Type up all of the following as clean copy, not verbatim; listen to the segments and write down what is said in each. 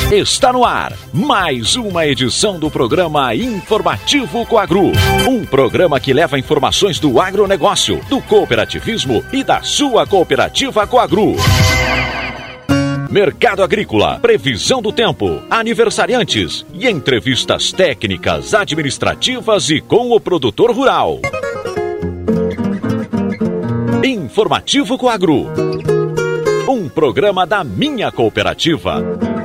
Está no ar mais uma edição do programa Informativo Coagro. Um programa que leva informações do agronegócio, do cooperativismo e da sua cooperativa Coagro. Mercado agrícola, previsão do tempo, aniversariantes e entrevistas técnicas, administrativas e com o produtor rural. Informativo Coagro. Um programa da minha cooperativa.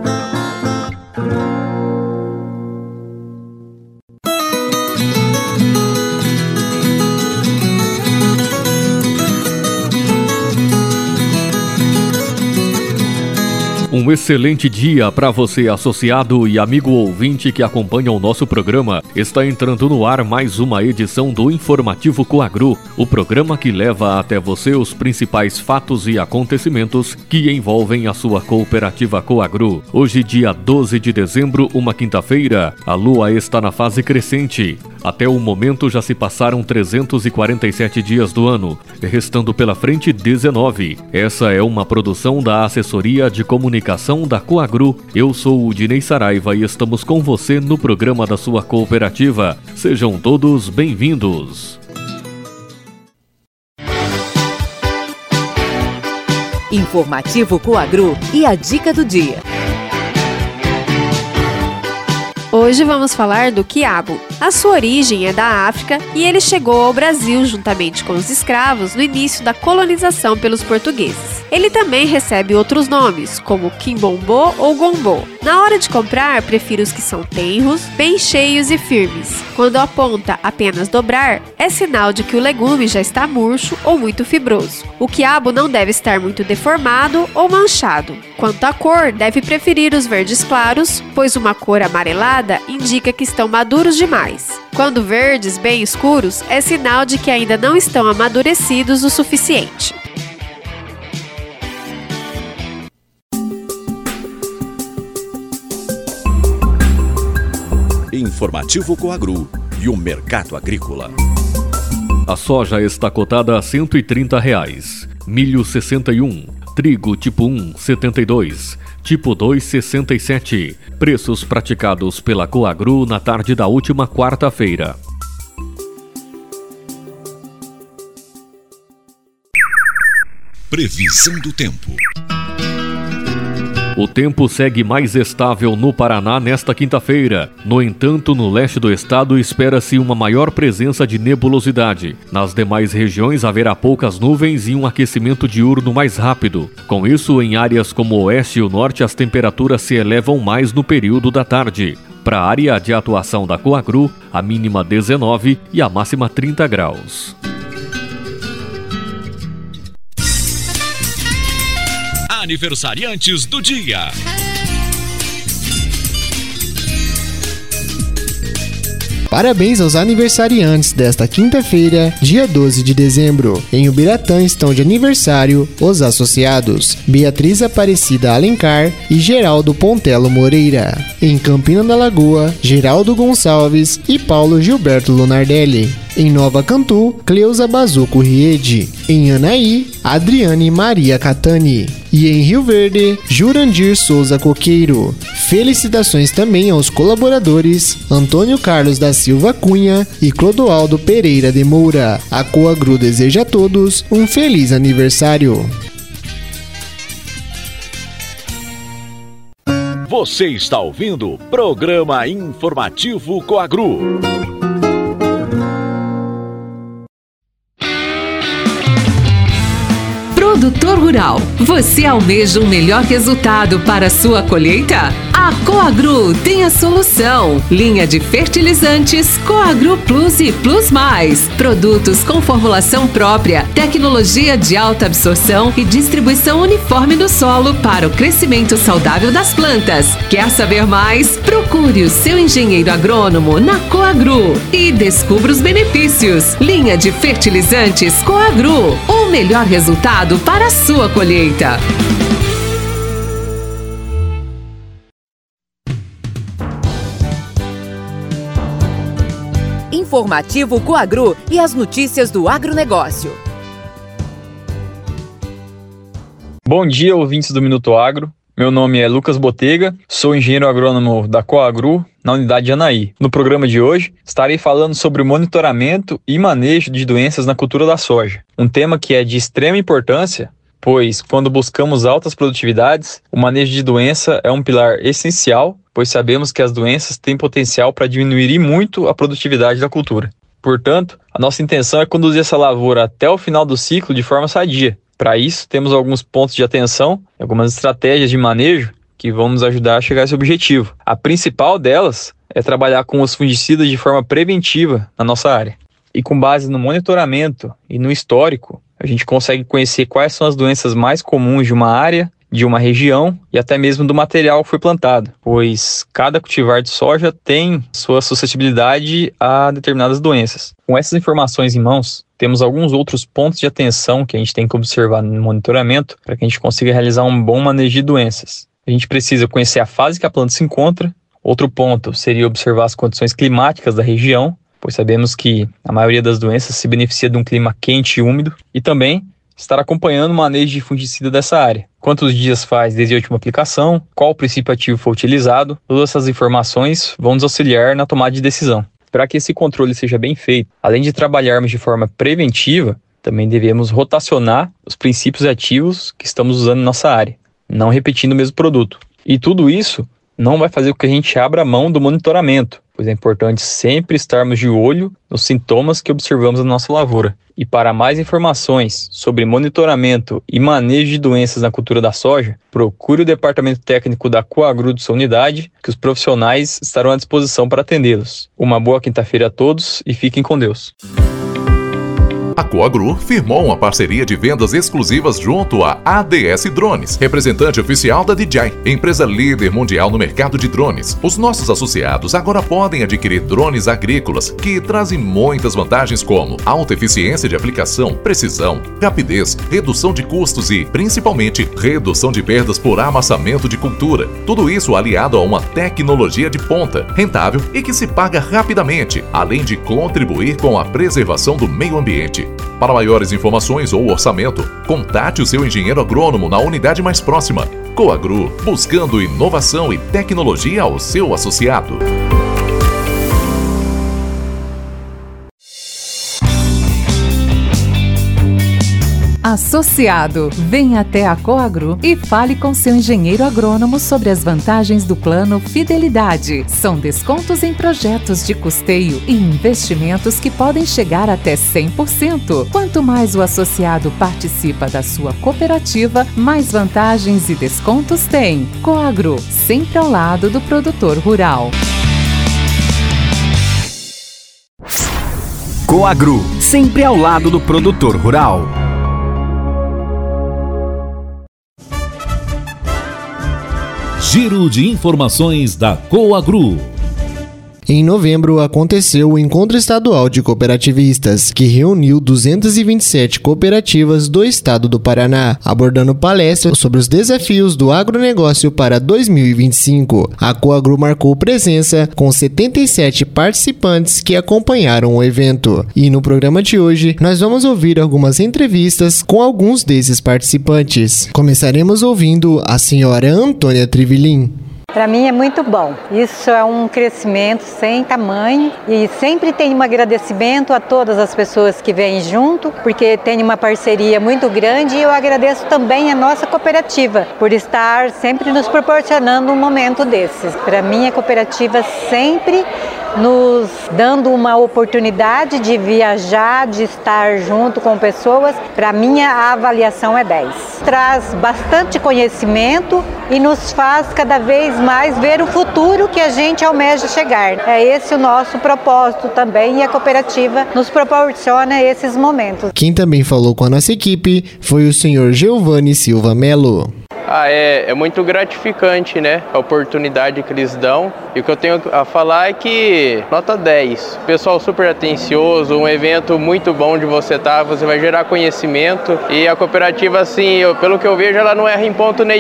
Um excelente dia para você, associado e amigo ouvinte que acompanha o nosso programa. Está entrando no ar mais uma edição do Informativo Coagro, o programa que leva até você os principais fatos e acontecimentos que envolvem a sua cooperativa Coagro. Hoje, dia 12 de dezembro, uma quinta-feira, a lua está na fase crescente. Até o momento já se passaram 347 dias do ano, restando pela frente 19. Essa é uma produção da Assessoria de Comunicação da Coagro. Eu sou o Dinei Saraiva e estamos com você no programa da sua cooperativa. Sejam todos bem-vindos. Informativo Coagro e a dica do dia. Hoje vamos falar do quiabo. A sua origem é da África e ele chegou ao Brasil juntamente com os escravos no início da colonização pelos portugueses. Ele também recebe outros nomes, como quimbombô ou gombô. Na hora de comprar, prefiro os que são tenros, bem cheios e firmes. Quando a ponta apenas dobrar, é sinal de que o legume já está murcho ou muito fibroso. O quiabo não deve estar muito deformado ou manchado. Quanto à cor, deve preferir os verdes claros, pois uma cor amarelada indica que estão maduros demais. Quando verdes bem escuros, é sinal de que ainda não estão amadurecidos o suficiente. Informativo Coagro e o mercado agrícola. A soja está cotada a R$ 130, milho 61, trigo tipo 1, 72, tipo 2, 67. Preços praticados pela Coagro na tarde da última quarta-feira. Previsão do tempo. O tempo segue mais estável no Paraná nesta quinta-feira. No entanto, no leste do estado espera-se uma maior presença de nebulosidade. Nas demais regiões haverá poucas nuvens e um aquecimento diurno mais rápido. Com isso, em áreas como o oeste e o norte, as temperaturas se elevam mais no período da tarde. Para a área de atuação da Coagro, a mínima 19 e a máxima 30 graus. Aniversariantes do dia. Parabéns aos aniversariantes desta quinta-feira, dia 12 de dezembro. Em Ubiratã estão de aniversário os associados Beatriz Aparecida Alencar e Geraldo Pontelo Moreira. Em Campina da Lagoa, Geraldo Gonçalves e Paulo Gilberto Lunardelli. Em Nova Cantu, Cleusa Bazuco Riede. Em Anaí, Adriane Maria Catani. E em Rio Verde, Jurandir Souza Coqueiro. Felicitações também aos colaboradores Antônio Carlos da Silva Cunha e Clodoaldo Pereira de Moura. A Coagro deseja a todos um feliz aniversário. Você está ouvindo o programa Informativo Coagro. Produtor rural, você almeja um melhor resultado para a sua colheita? A Coagro tem a solução. Linha de fertilizantes Coagro Plus e Plus Mais. Produtos com formulação própria, tecnologia de alta absorção e distribuição uniforme no solo para o crescimento saudável das plantas. Quer saber mais? Procure o seu engenheiro agrônomo na Coagro e descubra os benefícios. Linha de fertilizantes Coagro. O melhor resultado para a sua colheita. Informativo Coagro e as notícias do agronegócio. Bom dia, ouvintes do Minuto Agro. Meu nome é Lucas Botega, sou engenheiro agrônomo da Coagru, na unidade de Anaí. No programa de hoje, estarei falando sobre o monitoramento e manejo de doenças na cultura da soja. Um tema que é de extrema importância, pois quando buscamos altas produtividades, o manejo de doença é um pilar essencial, pois sabemos que as doenças têm potencial para diminuir muito a produtividade da cultura. Portanto, a nossa intenção é conduzir essa lavoura até o final do ciclo de forma sadia. Para isso, temos alguns pontos de atenção, algumas estratégias de manejo que vão nos ajudar a chegar a esse objetivo. A principal delas é trabalhar com os fungicidas de forma preventiva na nossa área. E com base no monitoramento e no histórico, a gente consegue conhecer quais são as doenças mais comuns de uma área, de uma região e até mesmo do material que foi plantado, pois cada cultivar de soja tem sua suscetibilidade a determinadas doenças. Com essas informações em mãos, temos alguns outros pontos de atenção que a gente tem que observar no monitoramento para que a gente consiga realizar um bom manejo de doenças. A gente precisa conhecer a fase que a planta se encontra. Outro ponto seria observar as condições climáticas da região, pois sabemos que a maioria das doenças se beneficia de um clima quente e úmido. E também estar acompanhando o manejo de fungicida dessa área. Quantos dias faz desde a última aplicação, qual o princípio ativo foi utilizado, todas essas informações vão nos auxiliar na tomada de decisão. Para que esse controle seja bem feito, além de trabalharmos de forma preventiva, também devemos rotacionar os princípios ativos que estamos usando em nossa área, não repetindo o mesmo produto. E tudo isso não vai fazer com que a gente abra mão do monitoramento, pois é importante sempre estarmos de olho nos sintomas que observamos na nossa lavoura. E para mais informações sobre monitoramento e manejo de doenças na cultura da soja, procure o departamento técnico da Coagru de sua unidade, que os profissionais estarão à disposição para atendê-los. Uma boa quinta-feira a todos e fiquem com Deus. A Coagru firmou uma parceria de vendas exclusivas junto à ADS Drones, representante oficial da DJI, empresa líder mundial no mercado de drones. Os nossos associados agora podem adquirir drones agrícolas que trazem muitas vantagens como alta eficiência de aplicação, precisão, rapidez, redução de custos e, principalmente, redução de perdas por amassamento de cultura. Tudo isso aliado a uma tecnologia de ponta, rentável e que se paga rapidamente, além de contribuir com a preservação do meio ambiente. Para maiores informações ou orçamento, contate o seu engenheiro agrônomo na unidade mais próxima. Coagru, buscando inovação e tecnologia ao seu associado. Associado, venha até a Coagru e fale com seu engenheiro agrônomo sobre as vantagens do plano Fidelidade. São descontos em projetos de custeio e investimentos que podem chegar até 100%. Quanto mais o associado participa da sua cooperativa, mais vantagens e descontos tem. Coagru, sempre ao lado do produtor rural. Coagru, sempre ao lado do produtor rural. Giro de informações da Coagru. Em novembro, aconteceu o Encontro Estadual de Cooperativistas, que reuniu 227 cooperativas do estado do Paraná, abordando palestras sobre os desafios do agronegócio para 2025. A Coagru marcou presença com 77 participantes que acompanharam o evento. E no programa de hoje, nós vamos ouvir algumas entrevistas com alguns desses participantes. Começaremos ouvindo a senhora Antônia Trivilin. Para mim é muito bom, isso é um crescimento sem tamanho e sempre tenho um agradecimento a todas as pessoas que vêm junto, porque tem uma parceria muito grande e eu agradeço também a nossa cooperativa por estar sempre nos proporcionando um momento desses. Para mim a cooperativa sempre nos dando uma oportunidade de viajar, de estar junto com pessoas. Para mim a avaliação é 10. Traz bastante conhecimento e nos faz cada vez mais ver o futuro que a gente almeja chegar. É esse o nosso propósito também e a cooperativa nos proporciona esses momentos. Quem também falou com a nossa equipe foi o senhor Giovanni Silva Melo. É muito gratificante, né? A oportunidade que eles dão. E o que eu tenho a falar é que nota 10. Pessoal super atencioso, um evento muito bom de você estar, você vai gerar conhecimento. E a cooperativa, assim, pelo que eu vejo, ela não erra em ponto nenhum.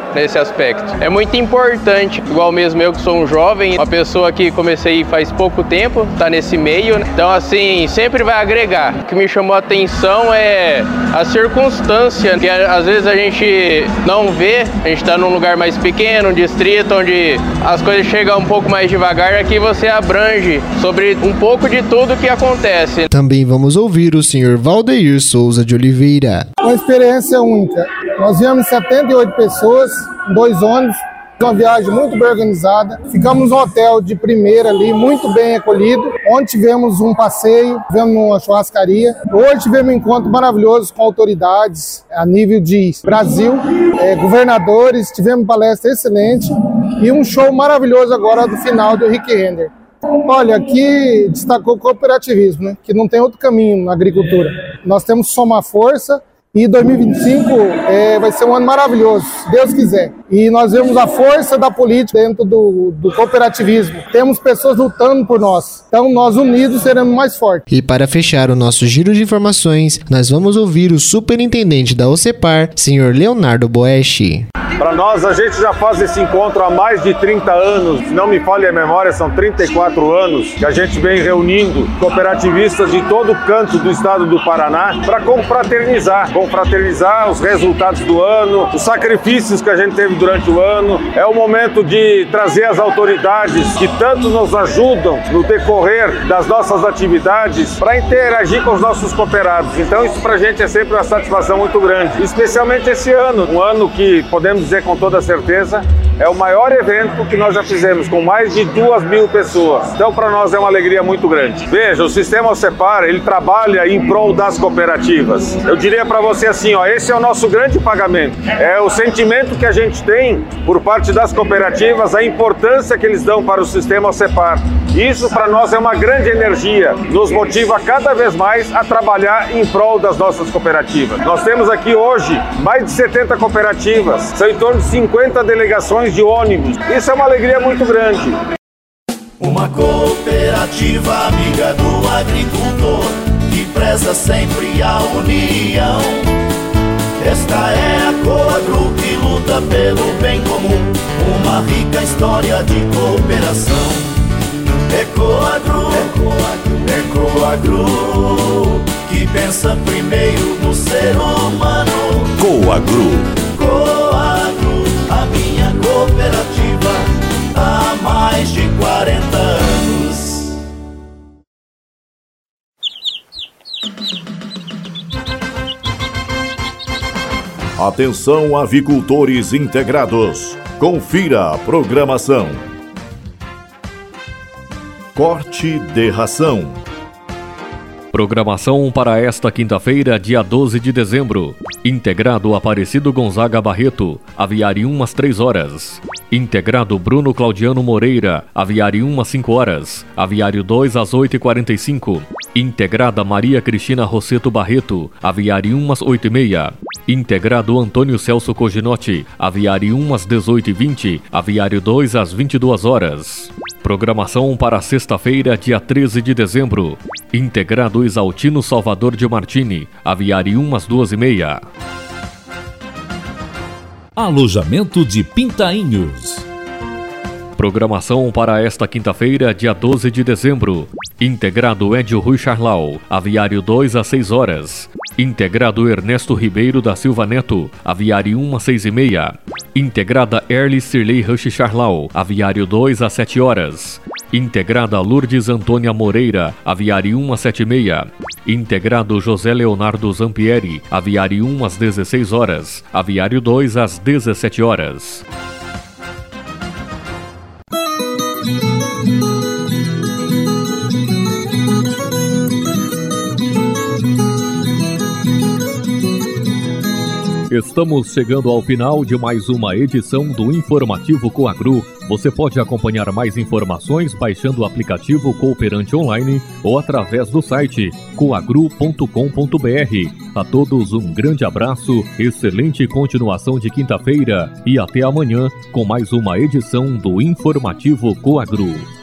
nesse aspecto. É muito importante, igual mesmo eu que sou um jovem, uma pessoa que comecei faz pouco tempo, tá nesse meio, né? Então assim, sempre vai agregar. O que me chamou a atenção é a circunstância, que às vezes a gente não vê, a gente tá num lugar mais pequeno, um distrito onde as coisas chegam um pouco mais devagar, aqui você abrange sobre um pouco de tudo que acontece. Também vamos ouvir o senhor Valdeir Souza de Oliveira. Uma experiência única. Nós viemos 78 pessoas, 2 ônibus, uma viagem muito bem organizada. Ficamos num hotel de primeira ali, muito bem acolhido, onde tivemos um passeio, tivemos uma churrascaria. Hoje tivemos um encontro maravilhoso com autoridades a nível de Brasil, governadores, tivemos palestra excelente e um show maravilhoso agora do final do Rick Renner. Olha, aqui destacou o cooperativismo, né? Que não tem outro caminho na agricultura. Nós temos que somar força e 2025 vai ser um ano maravilhoso, se Deus quiser. E nós vemos a força da política dentro do cooperativismo. Temos pessoas lutando por nós. Então nós unidos seremos mais fortes. E para fechar o nosso giro de informações, nós vamos ouvir o superintendente da OCEPAR, senhor Leonardo Boeschi. Para nós, a gente já faz esse encontro há mais de 30 anos, se não me falhe a memória, são 34 anos que a gente vem reunindo cooperativistas de todo canto do estado do Paraná para confraternizar os resultados do ano, os sacrifícios que a gente teve durante o ano. É o momento de trazer as autoridades que tanto nos ajudam no decorrer das nossas atividades para interagir com os nossos cooperados. Então isso para a gente é sempre uma satisfação muito grande, especialmente esse ano, um ano que podemos dizer com toda certeza é o maior evento que nós já fizemos, com mais de 2.000 pessoas. Então, para nós é uma alegria muito grande. Veja, o Sistema OCEPAR, ele trabalha em prol das cooperativas. Eu diria para você assim, ó, esse é o nosso grande pagamento. É o sentimento que a gente tem por parte das cooperativas, a importância que eles dão para o Sistema OCEPAR. Isso, para nós, é uma grande energia. Nos motiva cada vez mais a trabalhar em prol das nossas cooperativas. Nós temos aqui hoje mais de 70 cooperativas. São em torno de 50 delegações de ônibus. Isso é uma alegria muito grande. Uma cooperativa amiga do agricultor, que preza sempre a união. Esta é a Coagro que luta pelo bem comum, uma rica história de cooperação. É Coagro, que pensa primeiro no ser humano. Coagro. Coagro, a minha cooperativa, há mais de 40 anos. Atenção, avicultores integrados. Confira a programação. Corte de ração. Programação para esta quinta-feira, dia 12 de dezembro. Integrado Aparecido Gonzaga Barreto, aviário 1 às 3 horas. Integrado Bruno Claudiano Moreira, aviário 1 às 5 horas. Aviário 2 às 8h45. Integrada Maria Cristina Rosseto Barreto, aviário 1 às 8h30. Integrado Antônio Celso Coginotti, aviário 1 às 18h20. Aviário 2 às 22 horas. Programação para sexta-feira, dia 13 de dezembro. Integrado Exaltino Salvador de Martini, aviário 1 às 2h30. Alojamento de Pintainhos. Programação para esta quinta-feira, dia 12 de dezembro. Integrado Edio Rui Charlau, aviário 2 às 6 horas. Integrado Ernesto Ribeiro da Silva Neto, aviário 1 às 6h30. Integrada Erli Sirley Rush Charlau, aviário 2 às 7 horas. Integrada Lourdes Antônia Moreira, aviário 1 às 7h30. Integrado José Leonardo Zampieri, aviário 1 às 16 horas. Aviário 2 às 17 horas. Estamos chegando ao final de mais uma edição do Informativo Coagro. Você pode acompanhar mais informações baixando o aplicativo Cooperante Online ou através do site coagro.com.br. A todos um grande abraço, excelente continuação de quinta-feira e até amanhã com mais uma edição do Informativo Coagro.